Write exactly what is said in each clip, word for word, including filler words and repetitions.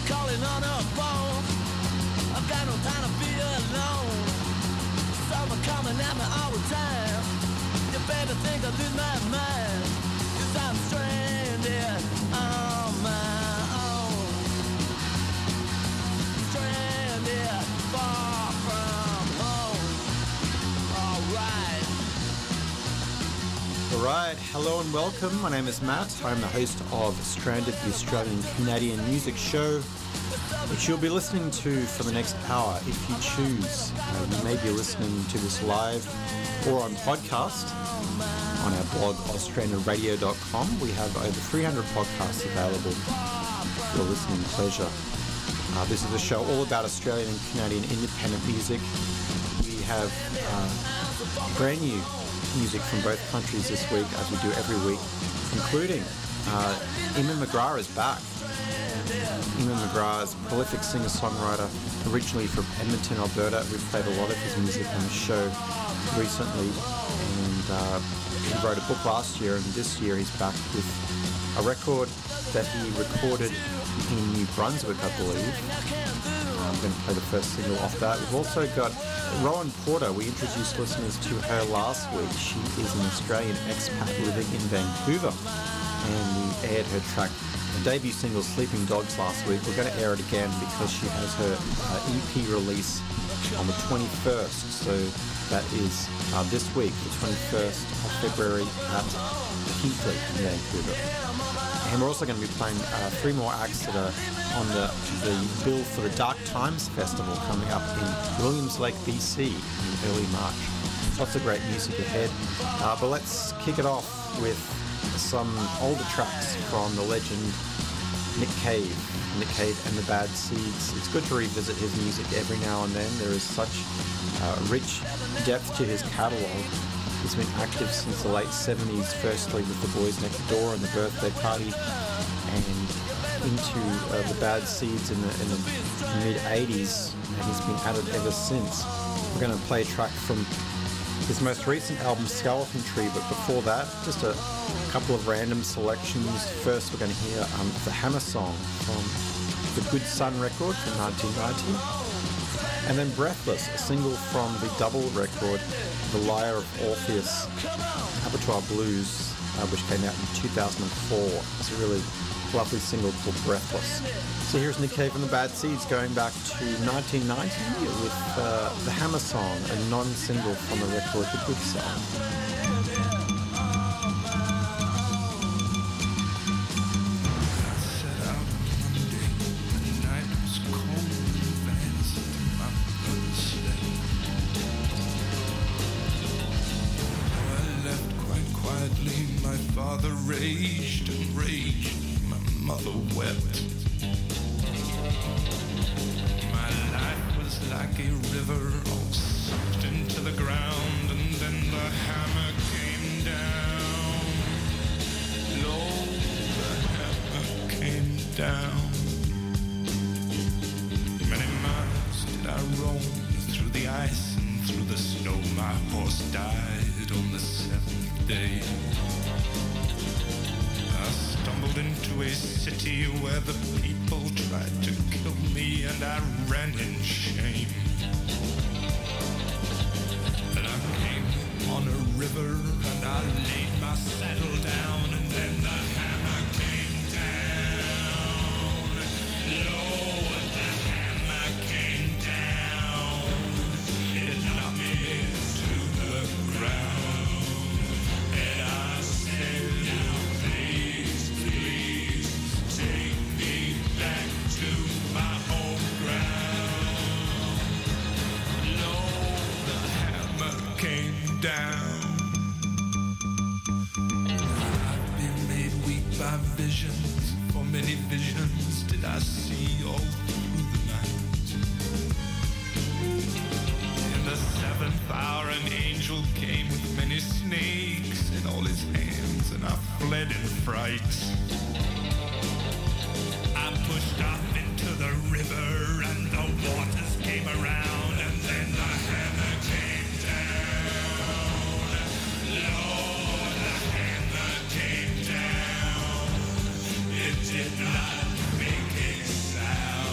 calling on her phone. I've got no time to be alone. Someone coming at me all the time. You better think I lose my mind, 'cause I'm stranded on my own. Stranded far from home. Alright. Alright, hello and welcome. My name is Matt. I'm the host of Stranded, the Australian Canadian music show, which you'll be listening to for the next hour if you choose. Uh, you may be listening to this live or on podcast on our blog, australian radio dot com. We have over three hundred podcasts available for your listening pleasure. Uh, this is a show all about Australian and Canadian independent music. We have uh, brand new music from both countries this week, as we do every week, including uh, Eamon McGrath is back. Eamon McGrath is a prolific singer-songwriter, originally from Edmonton, Alberta. We've played a lot of his music on the show recently, and uh, he wrote a book last year, and this year he's back with a record that he recorded in New Brunswick, I believe. I'm going to play the first single off that. We've also got Rowan Porter. We introduced listeners to her last week. She is an Australian expat living in Vancouver, and we aired her track, the debut single Sleeping Dogs, last week. We're going to air it again because she has her uh, E P release on the twenty-first, so that is uh, this week, the twenty-first of February at Heathly in Vancouver. And we're also going to be playing uh, three more acts that are on the, the bill for the Dark Times Festival coming up in Williams Lake, B C in early March. Lots of great music ahead. Uh, but let's kick it off with some older tracks from the legend Nick Cave. Nick Cave and the Bad Seeds. It's good to revisit his music every now and then. There is such uh, rich depth to his catalogue. He's been active since the late seventies, firstly with the Boys Next Door and the Birthday Party, and into uh, the Bad Seeds in the, in the mid-eighties, and he's been at it ever since. We're going to play a track from his most recent album, Skeleton Tree, but before that, just a couple of random selections. First, we're going to hear um, the Hammer Song from the Good Son record from nineteen ninety, and then Breathless, a single from the double record, The Lyre of Orpheus, Abattoir Blues, uh, which came out in two thousand four. It's a really lovely single called Breathless. So here's Nick Cave and the Bad Seeds going back to nineteen ninety with uh, the Hammer Song, a non-single from the record The Good Son. My father raged and raged, my mother wept. My life was like a river all sucked into the ground, and then the hammer came down. Lord, the hammer came down. Many miles did I roam through the ice and through the snow. My horse died on the seventh day. I stumbled into a city where the people tried to kill me, and I ran in shame. And I came on a river, and I laid my saddle down, and then the hammer came down. Lord, the hammer came down. It knocked me to the ground, and I said, please, please take me back to my home ground. Lord, the hammer came down. I've been made weak by visions, for many visions did I see all through the night. In the seventh hour an angel came with many snakes in all his hands, and I fled in fright. I pushed off into the river, and the waters came around, and then the hammer came down. Lord, the hammer came down. It did not make a sound.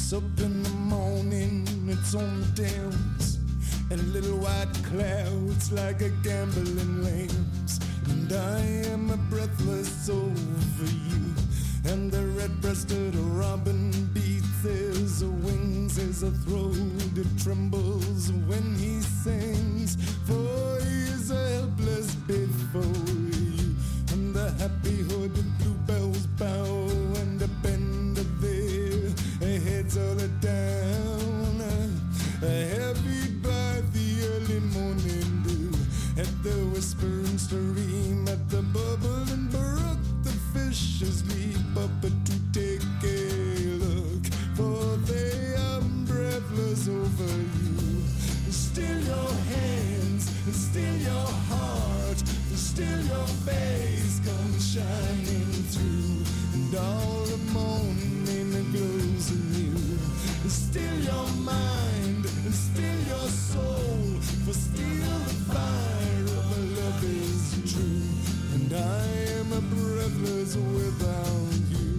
It's up in the morning, it's on the downs, and little white clouds like a gambling lambs. And I am breathless over you, and the red-breasted robin beats his wings, his throat it trembles when he sings, for he is helpless before you. And the happy hooded bluebells bow and bend their heads all down, heavy by the early morning dew, at the whispering stream, at the bubbling brook, the fishes leap up to take a look, for they are breathless over you. Still your hands, still your heart, still your face comes shining through, and all the morning glows anew. Still your mind, still your soul, for still the fire of love is true, and I am a breathless without you.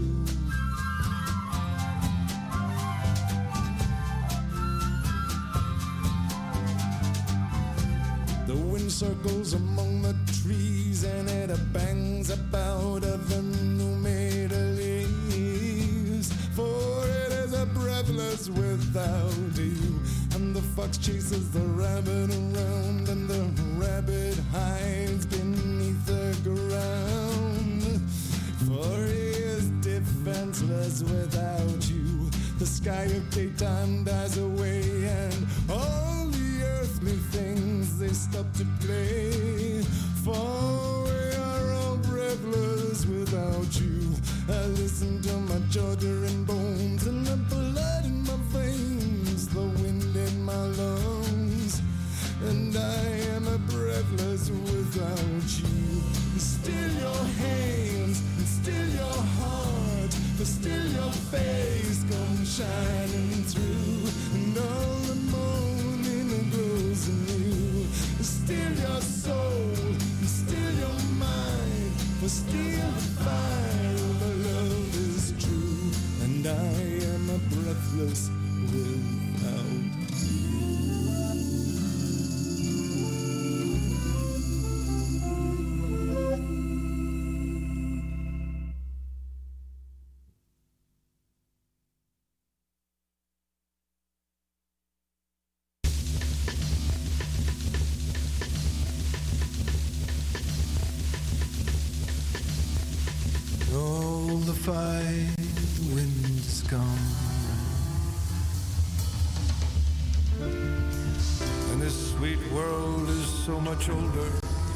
The wind circles among the trees, and it bangs about the new-made leaves, for it is a breathless without you. And the fox chases the rabbit around, and the rabbit hides beneath the ground, for he is defenseless without you. The sky of daytime dies away, and all the earthly things they stop to play, for we are all breathless without you. I listen to my shuddering bones and the blood in my veins, the wind in my lungs, and I am a breathless without you. Still your hands, still your heart, but still your face comes shining through, and all the morning glows anew. Still your soul, still your mind, for still the fire of love is true, and I am a breathless without you. All the fight, the wind is gone, and this sweet world is so much older.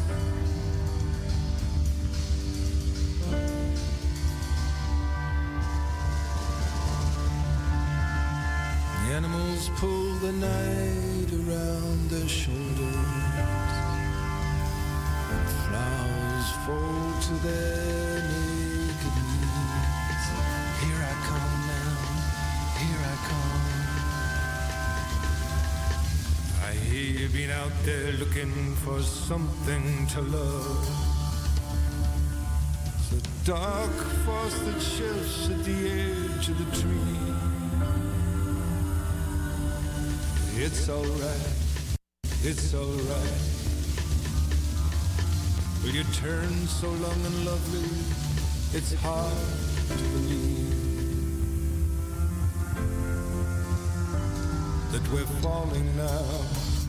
The animals pull the night around their shoulders, flowers fall to their naked knees. Here I come now, here I come. I hear you've been out there looking for something to love. The dark force that shifts at the edge of the tree. It's alright, it's alright. Will you turn so long and lovely, it's hard to believe that we're falling now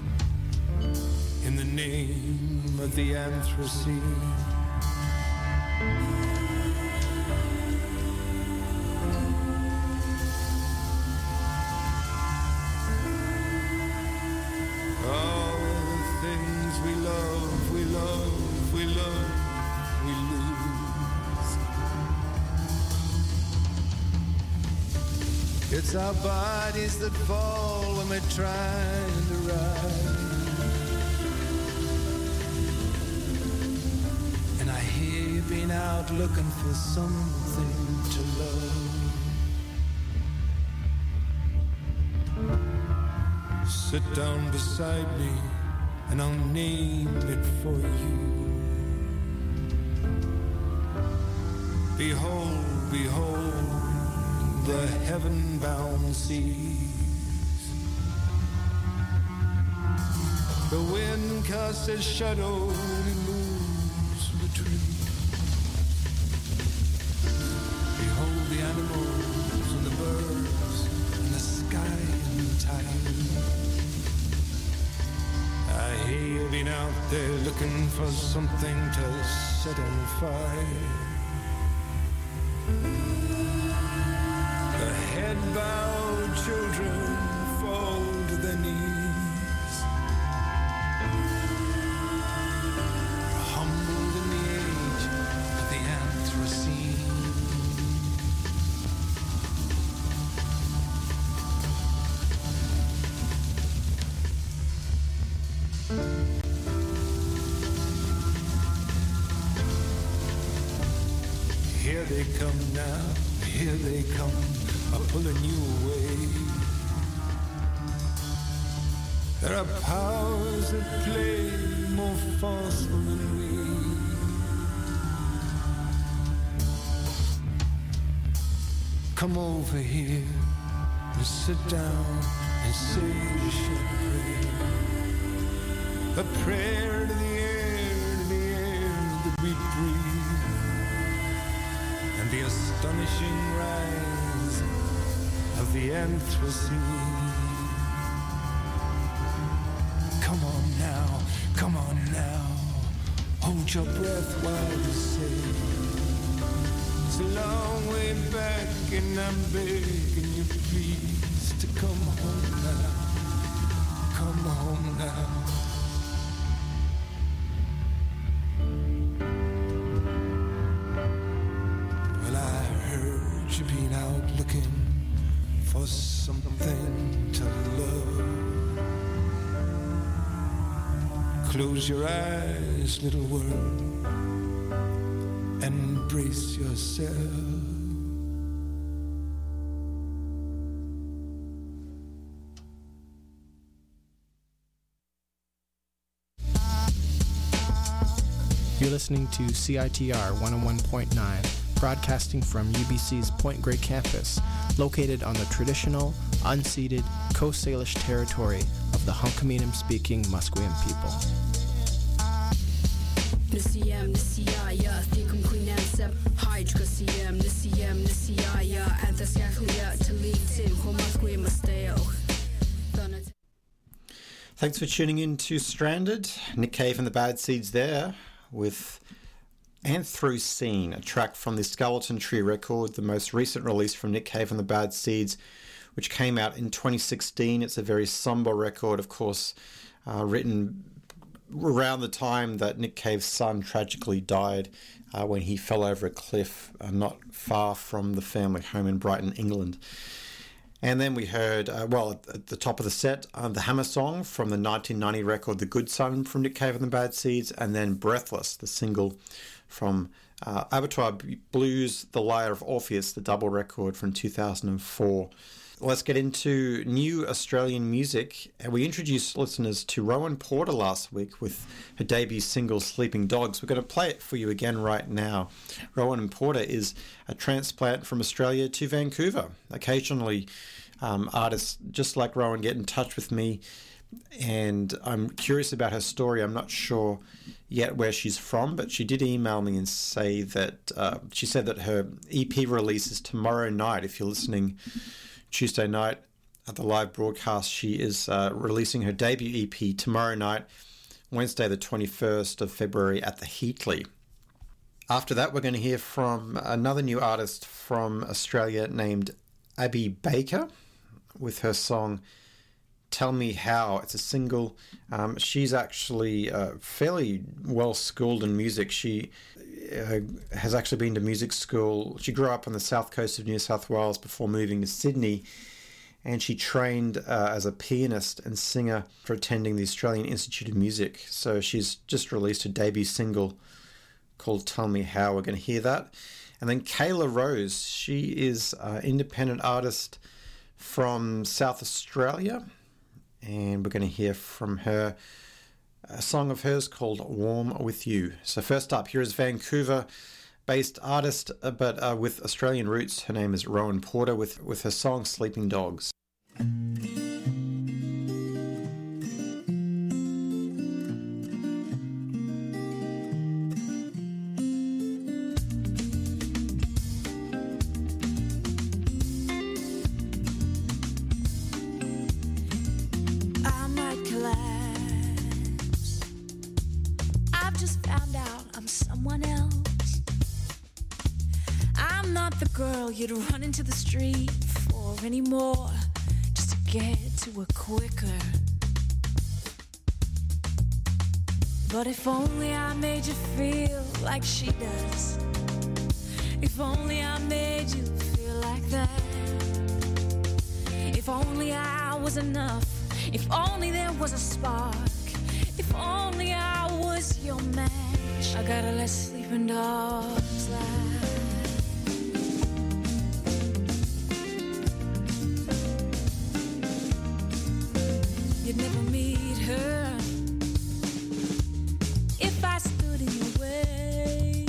in the name of the Anthropocene. All the things we love, we love, we love, we lose. It's our bodies that fall when we're trying to rise. And I hear you've been out looking for something to love. Sit down beside me and I'll name it for you. Behold, behold, the heaven-bound seas. The wind casts a shadow and it moves retreat. Behold the animals and the birds and the sky and time. I have been out there looking for something to set on fire. The head-bowed children fall to their knees, humbled in the age of the Anthropocene. Here they come now, here they come, are pulling you away. There are powers that play more forceful than we. Come over here and sit down and say a short prayer. A prayer to the air, to the air that we breathe. And the astonishing rise of the Anthropocene. Come on now, come on now, hold your breath while you say. It's a long way back and I'm begging you please to come home now, come home now. You've been out looking for something to love. Close your eyes, little world, and brace yourself. You're listening to C I T R one oh one point nine. Broadcasting from U B C's Point Grey campus, located on the traditional, unceded Coast Salish territory of the Hunkaminam-speaking Musqueam people. Thanks for tuning in to Stranded. Nick Cave and the Bad Seeds there with Anthropocene, a track from the Skeleton Tree record, the most recent release from Nick Cave and the Bad Seeds, which came out in twenty sixteen. It's a very somber record, of course, uh, written around the time that Nick Cave's son tragically died uh, when he fell over a cliff uh, not far from the family home in Brighton, England. And then we heard, uh, well, at the top of the set, uh, the Hammer Song from the nineteen ninety record The Good Son from Nick Cave and the Bad Seeds, and then Breathless, the single from uh, Abattoir Blues, The Lyre of Orpheus, the double record from two thousand four. Let's get into new Australian music. And we introduced listeners to Rowan Porter last week with her debut single, Sleeping Dogs. We're going to play it for you again right now. Rowan Porter is a transplant from Australia to Vancouver. Occasionally, um, artists just like Rowan get in touch with me, and I'm curious about her story. I'm not sure yet where she's from, but she did email me and say that uh, she said that her E P release is tomorrow night. If you're listening Tuesday night at the live broadcast, she is uh, releasing her debut E P tomorrow night, Wednesday the twenty-first of February at the Heatley. After that, we're going to hear from another new artist from Australia named Abby Baker with her song Tell Me How. It's a single. Um, she's actually uh, fairly well schooled in music. She uh, has actually been to music school. She grew up on the south coast of New South Wales before moving to Sydney, and she trained uh, as a pianist and singer for attending the Australian Institute of Music. So she's just released her debut single called Tell Me How. We're going to hear that. And then Kayla Rose. She is an independent artist from South Australia, and we're going to hear from her a song of hers called Warm With You. So first up, here is Vancouver based artist, uh, but uh, with Australian roots. Her name is Rowan Porter with, with her song Sleeping Dogs. You'd run into the street for anymore, just to get to her quicker. But if only I made you feel like she does. If only I made you feel like that. If only I was enough. If only there was a spark. If only I was your match. I gotta let sleeping dogs lie. You'd never meet her if I stood in your way.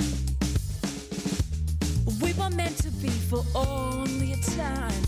We were meant to be for only a time.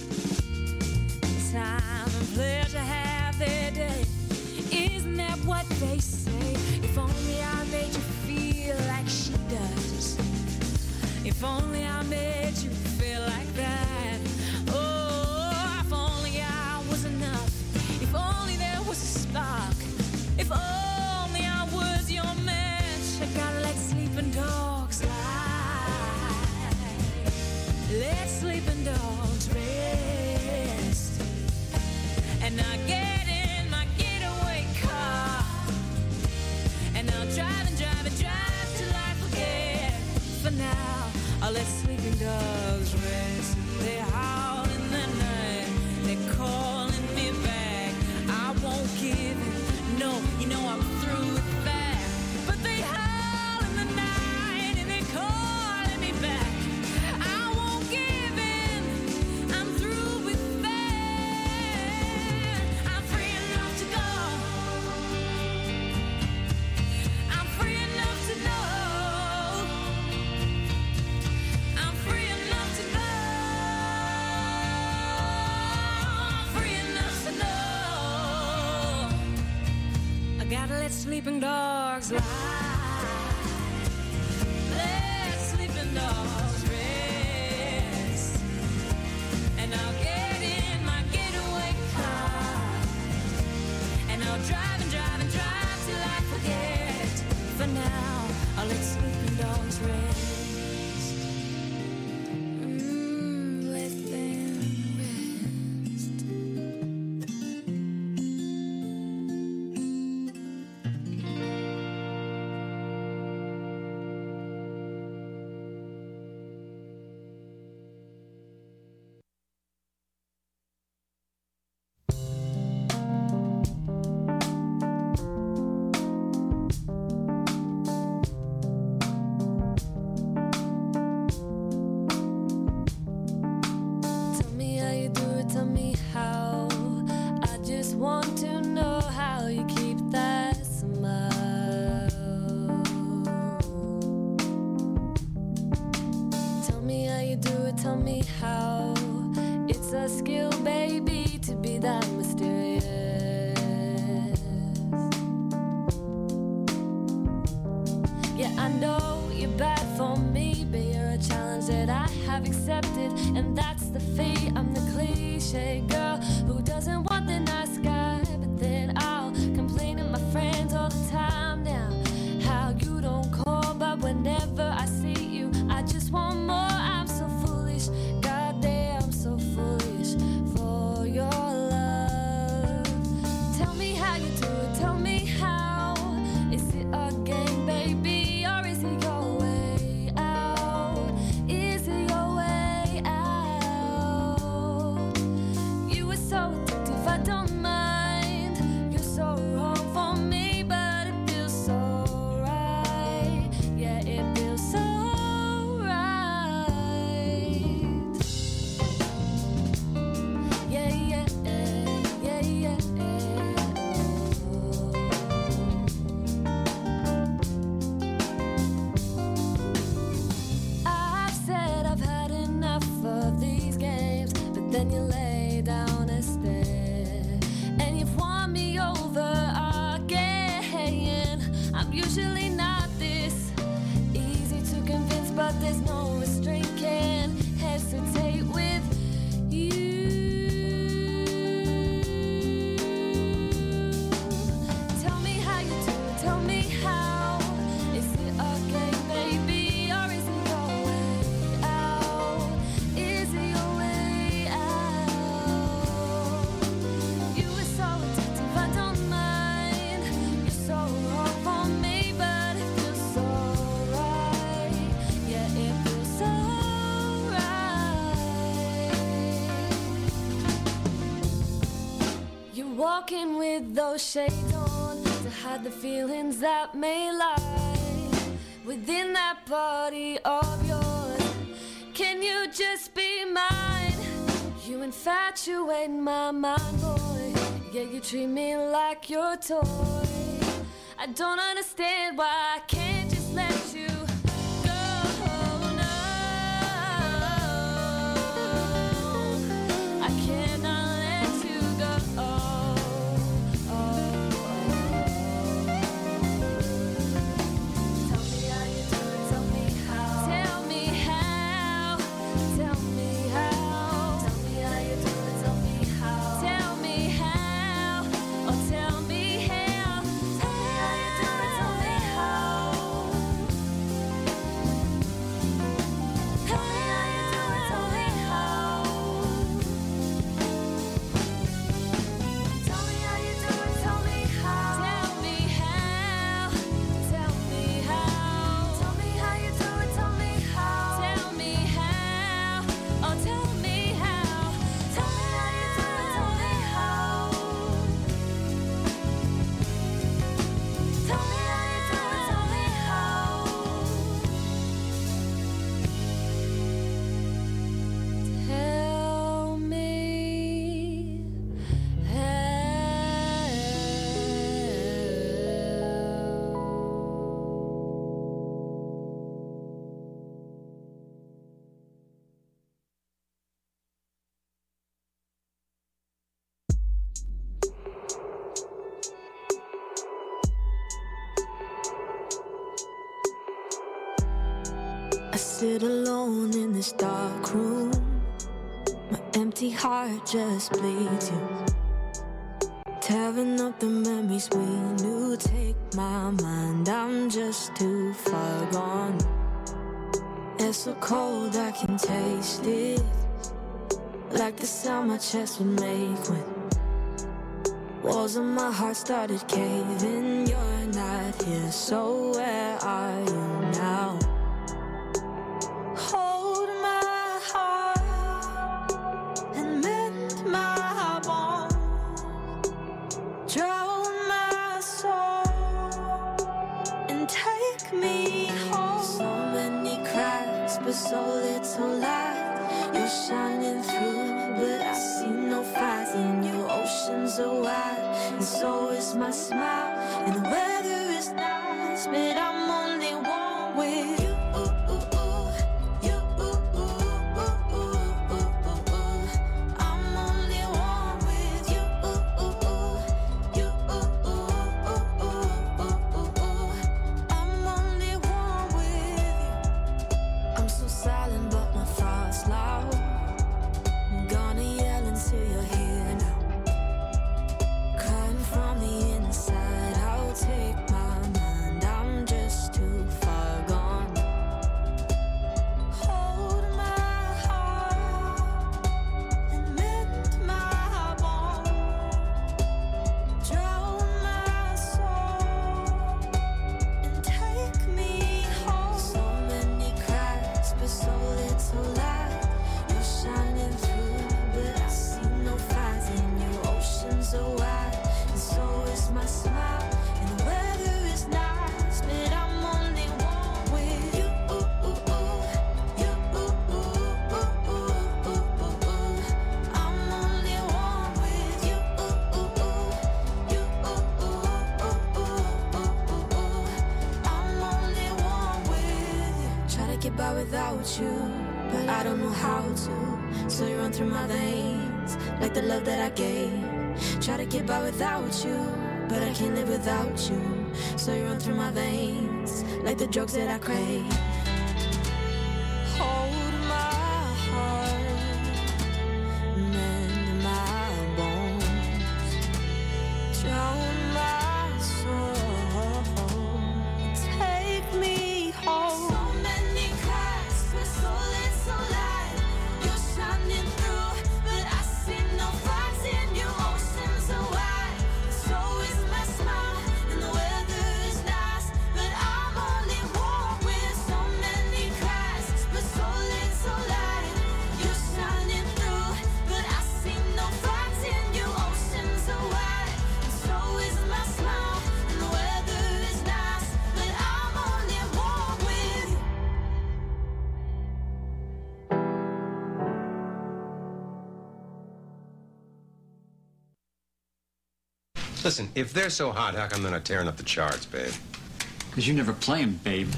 Time and pleasure have their day. Isn't that what they say? If only I made you feel like she does. If only I made you feel like that. Oh, if only I was enough. If only there was a spark. If only I was your match. I gotta let sleeping dogs lie. Let sleeping dogs rest. And I get in my getaway car. And I'll drive and drive and drive till I forget. For now, I'll let sleeping dogs rest. They howl in the night. They're calling me back. I won't give in. No, you know I'm through with that. But they howl in the night and they're calling me back. I won't give in. I'm through with that. I'm free enough to go. I'm free enough to know. I'm free enough to go. I'm free enough to know. I gotta let sleeping dogs lie. Let sleeping dogs rest. And I'll get in my getaway car. And I'll drive and drive and drive till I forget. For now, I'll let sleeping dogs rest. Mm, let them rest. Tell me how you do it, tell me how. I just want to know how you keep that smile. Tell me how you do it, tell me how. It's a skill, baby, to be that mysterious. Yeah, I know you're bad for me, but you're a challenge that I have accepted, and that's the fate. I'm the cliche girl who doesn't want the nice guy, but then I'll complain to my friends all the time now how you don't call, but whenever I see you, I just want more. I'm so foolish, goddamn, so foolish for your love. Tell me how you do it, tell me how. Is it a game, baby, or is it your way out? Is it your way out? You were so addictive, actually not this easy to convince, but there's no restraint, can't hesitate with you. Tell me how you do it, tell me how. Is it a game, baby, or is it your way out? Is it your way out? You were so addictive, I don't mind. You're so wrong for me, but it feels so right. Yeah, it feels so right. You're walking with those shades on to hide the feelings that may lie within that body of yours. Can you just be mine? You infatuate my mind, boy. Yeah, you treat me like your toy. I don't understand why I can't just let you go. No, I cannot let you go. Tell me how you do it, tell me how. Tell me how, tell me how. Tell me how you do it, tell me how. Tell me how, oh tell me how. Tell me how you do it, tell me how. Tell me how you do it, tell me how. Tell me how you do it, tell me how. Tell me how, tell me how. Tell me how you do it, tell me how. Tell me how, oh tell me how. Tell me how you do it, tell me how. Tell me how you do it, tell me how. Tell me I sit alone in this dark room. My empty heart just bleeds you. Tearing up the memories we knew. Take my mind, I'm just too far gone. It's so cold, I can taste it. Like the sound my chest would make when walls of my heart started caving. You're not here, so where are you now? Hold my heart and mend my bones. Drown my soul and take me home. So many cracks, but so little light. You're shining through, but I see no fight in your oceans are wide. And so is my smile, and the weather is nice, but I'm only one with you. Without you, but I don't know how to. So you run through my veins like the love that I gave. Try to get by without you, but I can't live without you. So you run through my veins like the drugs that I crave. Hold my heart, mend my bones, drown my soul, take me home. So many cracks, but so little light. You're shining through, but I see no flags in your oceans are wide. So is my smile, and the weather is nice, but I'm only warm with so many cracks, but so little light. You're shining through, but I see no flags in your oceans are wide. And so is my smile, and the weather is nice, but I'm only warm with you. Listen, if they're so hot, how come they're not tearing up the charts, babe? Because you never play 'em, babe.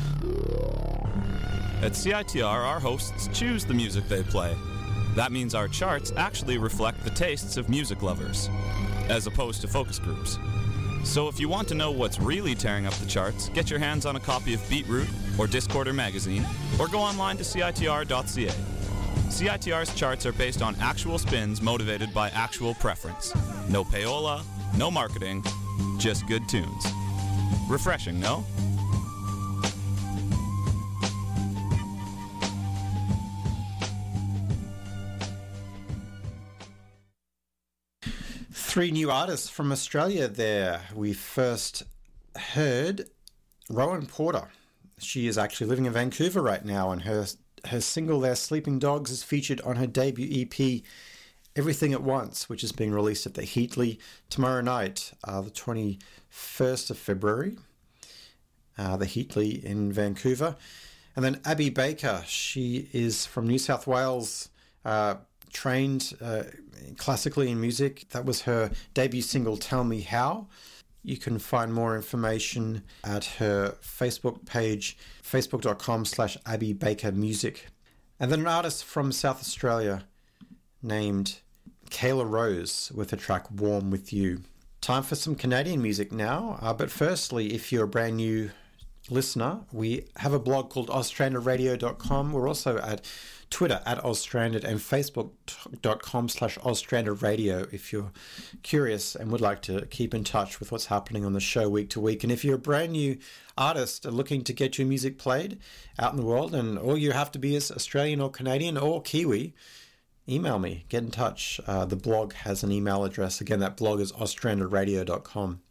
At C I T R, our hosts choose the music they play. That means our charts actually reflect the tastes of music lovers, as opposed to focus groups. So if you want to know what's really tearing up the charts, get your hands on a copy of Beatroot or Discorder magazine, or go online to C I T R dot C A. C I T R's charts are based on actual spins motivated by actual preference. No payola, no marketing, just good tunes. Refreshing, no? Three new artists from Australia there. We first heard Rowan Porter. She is actually living in Vancouver right now, and her her single there, Sleeping Dogs, is featured on her debut E P, Everything at Once, which is being released at the Heatley tomorrow night, uh, the twenty-first of February, uh, the Heatley in Vancouver. And then Abby Baker, she is from New South Wales, uh, trained uh, classically in music. That was her debut single, Tell Me How. You can find more information at her Facebook page, facebook.com slash Abby Baker Music. And then an artist from South Australia named Kayla Rose with the track Warm With You. Time for some Canadian music now. Uh, but firstly, if you're a brand new listener, we have a blog called oz stranded radio dot com. We're also at Twitter at ozstranded and facebook.com slash ozstrandedradio if you're curious and would like to keep in touch with what's happening on the show week to week. And if you're a brand new artist looking to get your music played out in the world, and all you have to be is Australian or Canadian or Kiwi, email me, get in touch. Uh, the blog has an email address. Again, that blog is oz stranded radio dot com.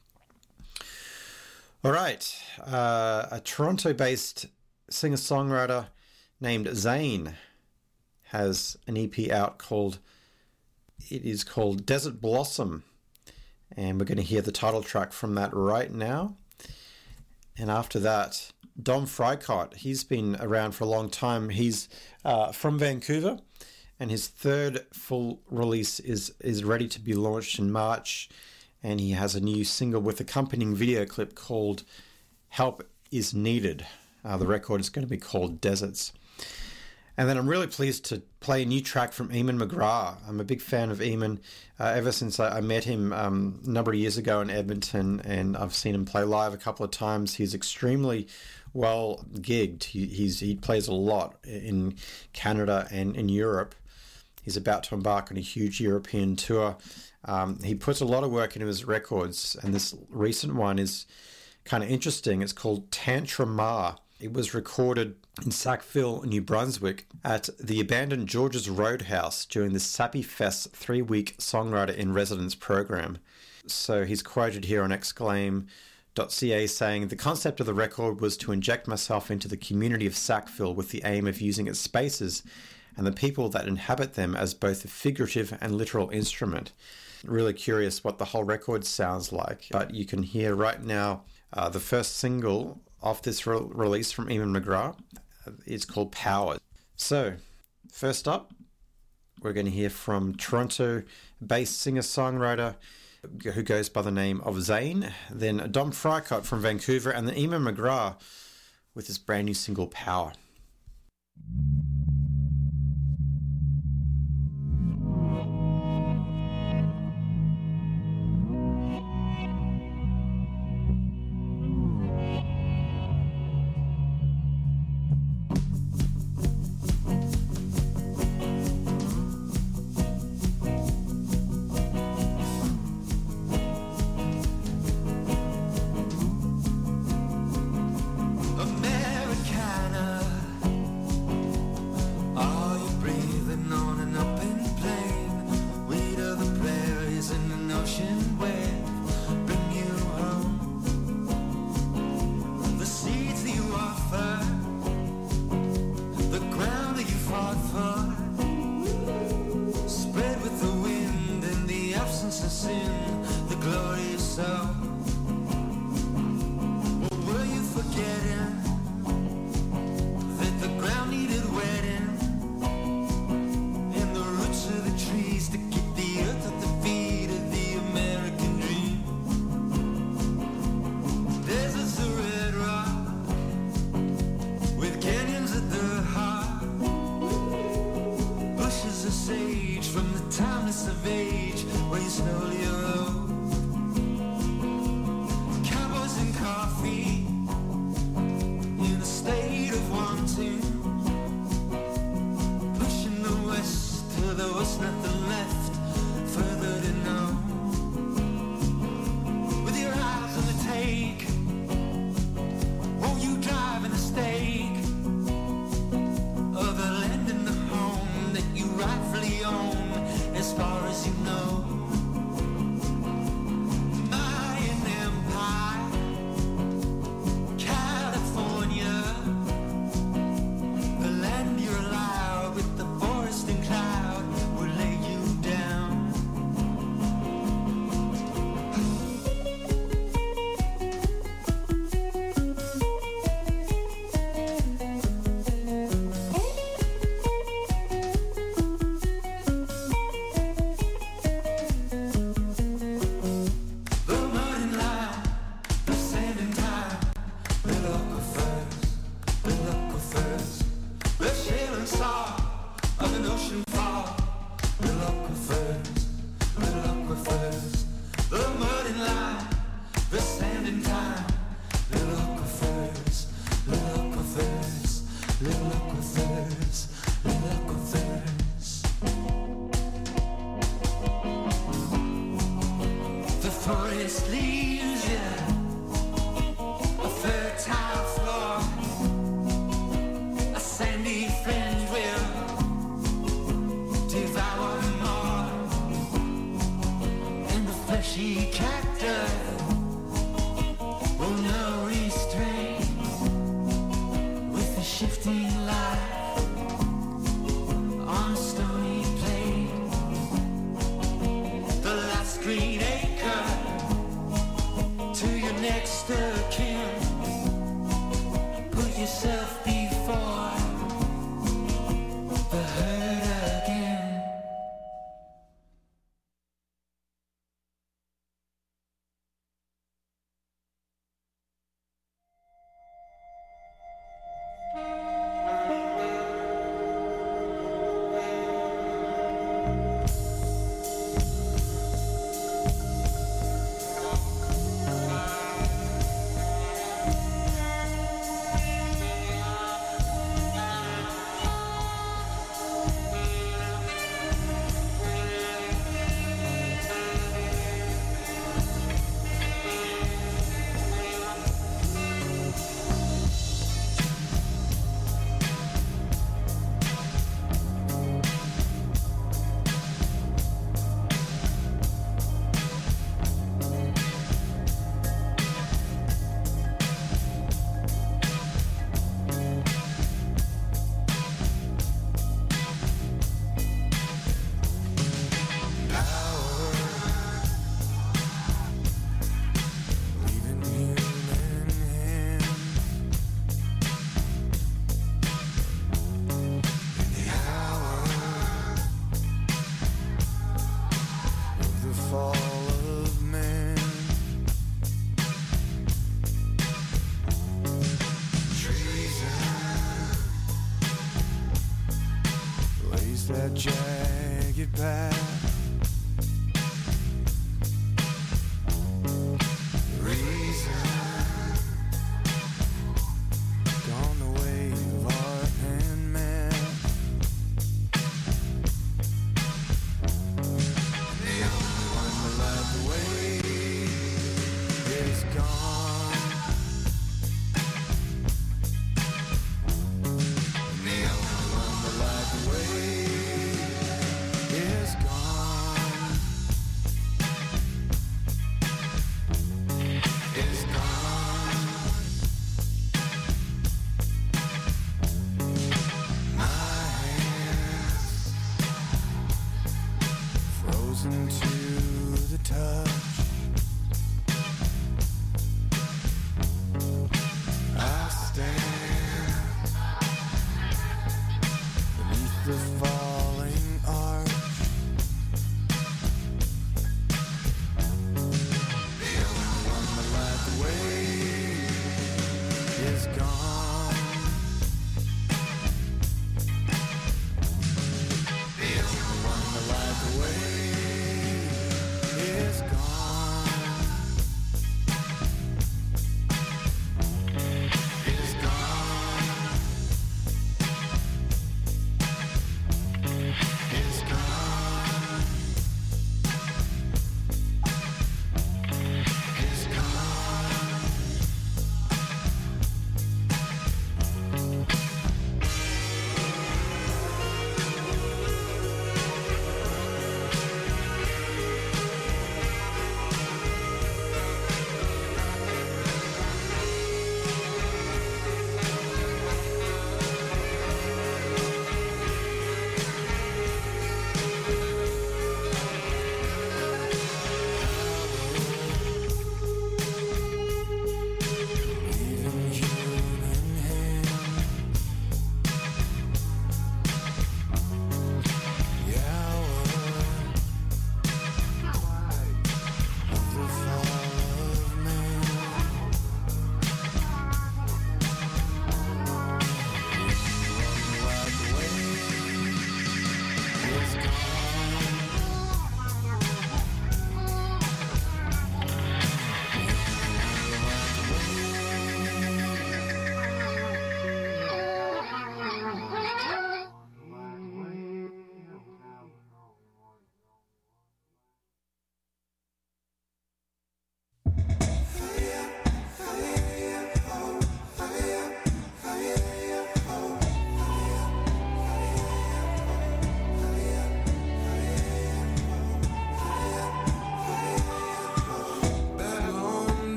All right, uh, a Toronto-based singer-songwriter named Zane has an E P out called, it is called Desert Blossom, and we're going to hear the title track from that right now. And after that, Dom Fricott, he's been around for a long time. He's uh, from Vancouver, and his third full release is, is ready to be launched in March, and he has a new single with accompanying video clip called Help Is Needed. Uh, the record is going to be called Deserts. And then I'm really pleased to play a new track from Eamon McGrath. I'm a big fan of Eamon uh, ever since I, I met him um, a number of years ago in Edmonton, and I've seen him play live a couple of times. He's extremely well gigged. He, he's, he plays a lot in Canada and in Europe. He's about to embark on a huge European tour. Um, he puts a lot of work into his records, and this recent one is kind of interesting. It's called Tantra Ma. It was recorded in Sackville, New Brunswick, at the abandoned George's Roadhouse during the Sappy Fest three-week Songwriter in Residence program. So he's quoted here on exclaim dot c a saying, "The concept of the record was to inject myself into the community of Sackville with the aim of using its spaces and the people that inhabit them as both a figurative and literal instrument." Really curious what the whole record sounds like, but you can hear right now uh, the first single off this re- release from Eamon McGrath. It's called Power. So, first up, we're going to hear from Toronto-based singer-songwriter who goes by the name of Zane, then Dom Fricott from Vancouver, and then Eamon McGrath with his brand new single, Power. slowly erode. Cowboys and coffee in a state of wanting, pushing the west till there was nothing left further to know. With your eyes on the take, won't you drive in the stake of the land and the home that you rightfully own, as far as you know? Mayan Empire, California, the land you're allowed with the forest and cloud will lay you down. The mud and lime, the sand and time, the aquifers, the aquifers, the shale and salt of an ocean fall, the aquifers, the aquifers, the mud and lime, the sand and time, the aquifers, the aquifers, the aquifers, the aquifers. The forest leaves you a fertile floor, a sandy fringe will devour more, and the fleshy cactus will know restraint with the shifting light on a stony plate. The last green acre to your next of kin, put yourself before the herd again. Leaving human hand in the hour of the fall of man. Treason lays that jagged path. Reason gone the way of art and man. The only one that led the way is gone. The only one that led the way is gone.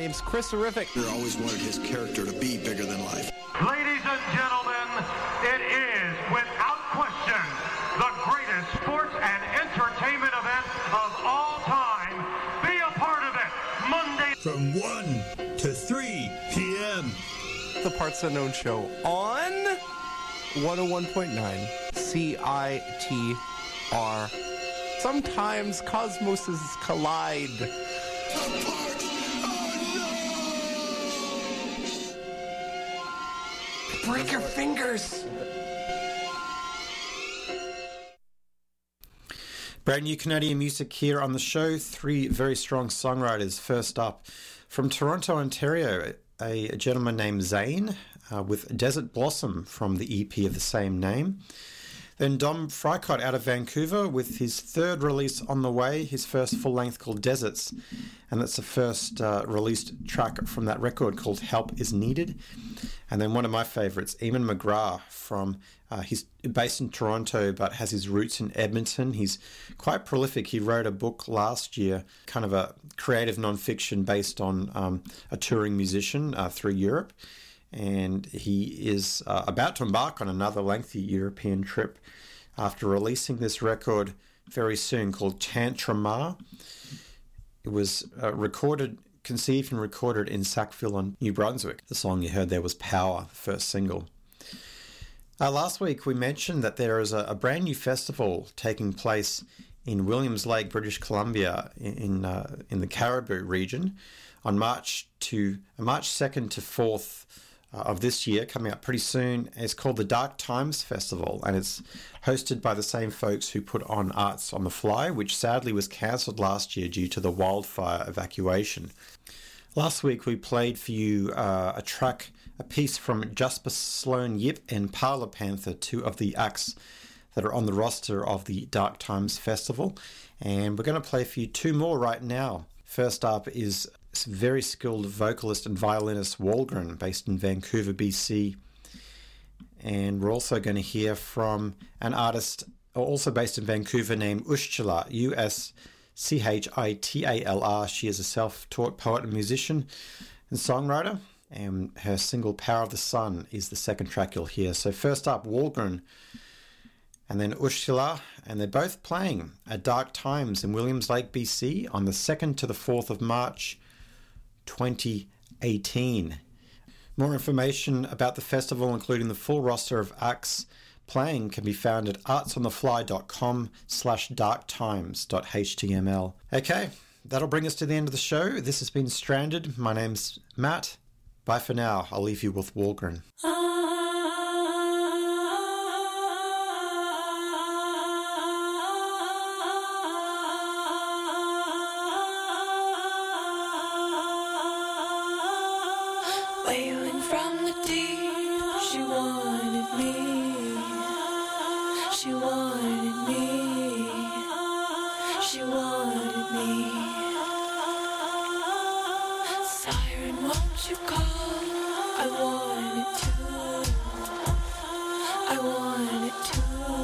name's Chris Horrific. I always wanted his character to be bigger than life. Ladies and gentlemen, it is, without question, the greatest sports and entertainment event of all time. Be a part of it, Monday. From one to three p.m. The Parts Unknown Show on one oh one point nine C I T R. Sometimes cosmoses collide. Break your fingers. Brand new Canadian music here on the show. Three very strong songwriters. First up, from Toronto, Ontario, a, a gentleman named Zane uh, with Desert Blossom from the E P of the same name. Then Dom Fricott out of Vancouver with his third release on the way, his first full-length called Deserts. And that's the first uh, released track from that record called Help Is Needed. And then one of my favourites, Eamon McGrath, from uh, he's based in Toronto but has his roots in Edmonton. He's quite prolific. He wrote a book last year, kind of a creative non-fiction based on um, a touring musician uh, through Europe. And he is uh, about to embark on another lengthy European trip after releasing this record very soon called Tantrama. It was uh, recorded, conceived and recorded in Sackville, New Brunswick. The song you heard there was Power, the first single. Uh, last week we mentioned that there is a, a brand new festival taking place in Williams Lake, British Columbia, in in, uh, in the Caribou region on March to uh, March second to fourth uh, of this year, coming up pretty soon. It's called the Dark Times Festival, and it's hosted by the same folks who put on Arts on the Fly, which sadly was cancelled last year due to the wildfire evacuation. Last week we played for you uh, a track, a piece from Jasper Sloan Yip and Parla Panther, two of the acts that are on the roster of the Dark Times Festival. And we're going to play for you two more right now. First up is very skilled vocalist and violinist Walgren, based in Vancouver, B C. And we're also going to hear from an artist also based in Vancouver named Ushchila, U S C H I T A L R. She is a self-taught poet and musician and songwriter, and her single Power of the Sun is the second track you'll hear. So first up, Walgren, and then Ushchila, and they're both playing at Dark Times in Williams Lake, B C on the second to the fourth of March twenty eighteen. More information about the festival, including the full roster of acts playing, can be found at artsonthefly.com slash darktimes.html. Okay, that'll bring us to the end of the show. This has been Stranded. My name's Matt. Bye for now. I'll leave you with Walgren. Wailing from the deep, she wanted me. She wanted me. She wanted me. Siren, won't you call? I wanted to. I wanted to.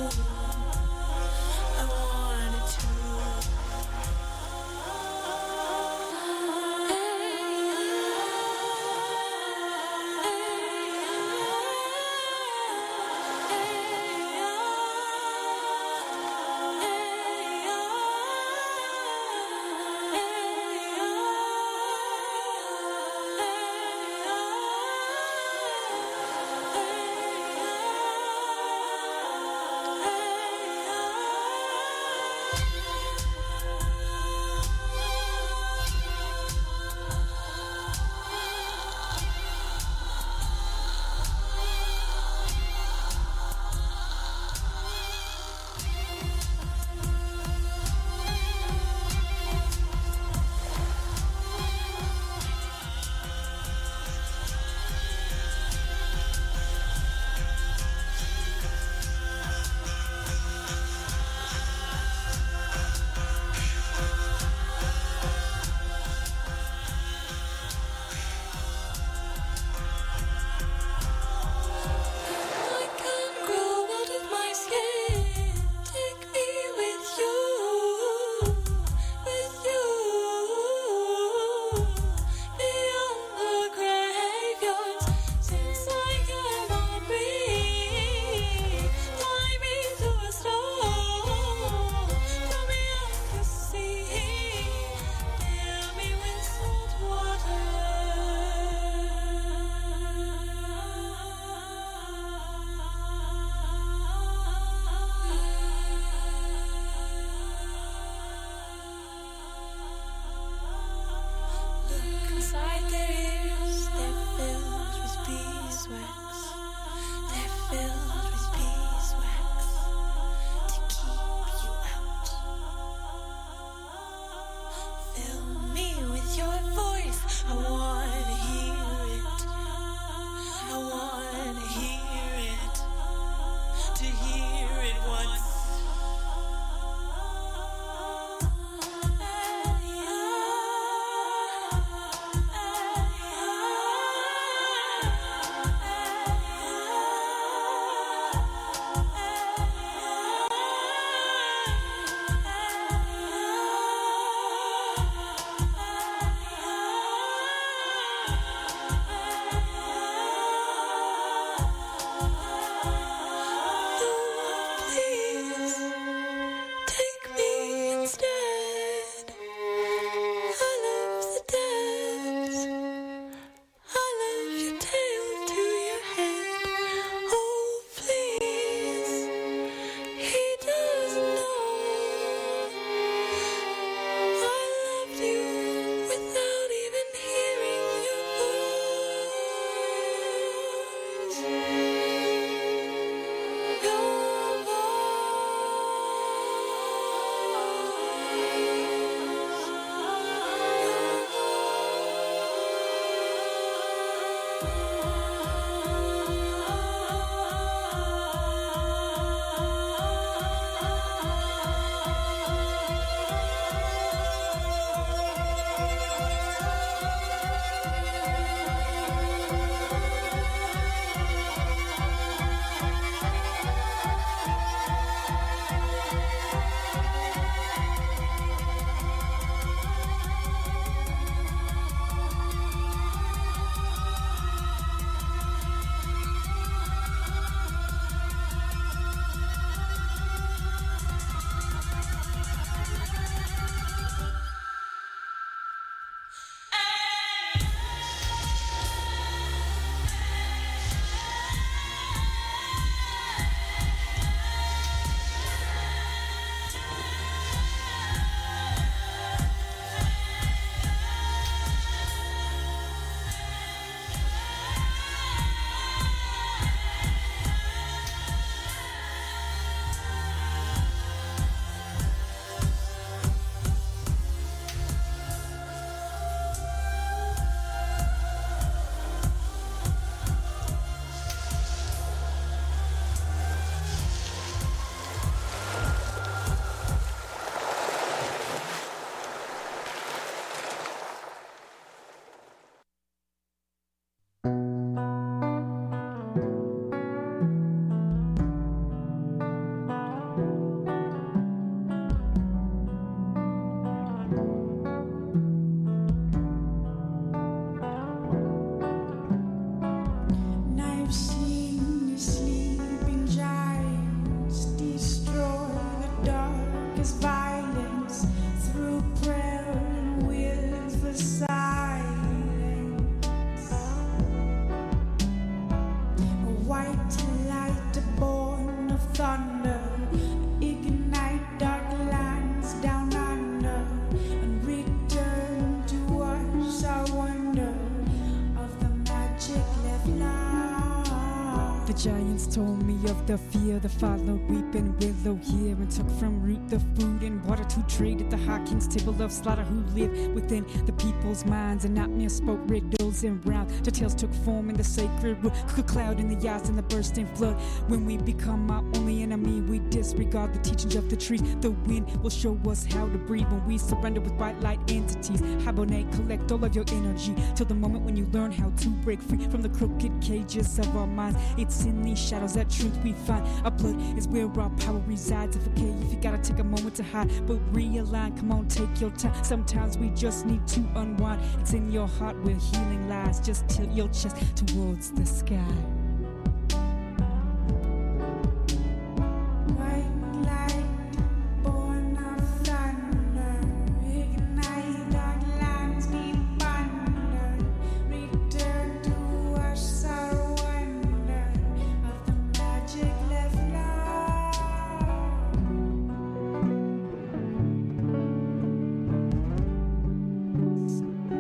I wanted to. giants told me of the fear that followed weeping willow here, and took from root the food and water to trade at the high king's table of slaughter, who lived within the people's minds and not mere spoke riddles and round. The tales took form in the sacred wood, cook a cloud in the eyes and the bursting flood. When we become our only enemy, we disregard the teachings of the trees. The wind will show us how to breathe when we surrender with bright light entities. Hibernate, collect all of your energy till the moment when you learn how to break free from the crooked cages of our minds. It's in these shadows that truth we find. Our blood is where our power resides. If okay, if you gotta take a moment to hide, but realign, come on, take your time. Sometimes we just need to unwind. It's in your heart where healing lies. Just tilt your chest towards the sky.